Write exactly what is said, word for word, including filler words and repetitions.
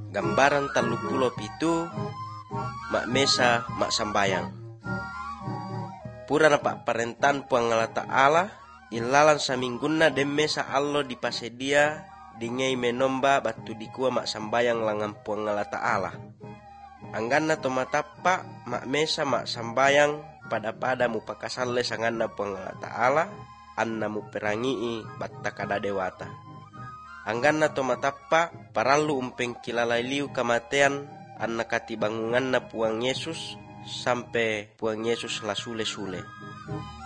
Gambaran talu pulo pitu mak mesa mak sambayang. Pura na pak parentan puang Allah Ta'ala ilalan samingguna dem mesa allo di pasedia dingei menomba batu dikua mak sambayang langan puang Allah Ta'ala. Angganna to matappa mak mesa mak sambayang pada pada mu pakasalle sanganna puang Allah Ta'ala anna mu perangii batta kada dewata. Angganna to matappa parallu umpeng kilalai liu kamatean anna kati bangunganna puang Yesus sampai puang Yesus lasule-sule.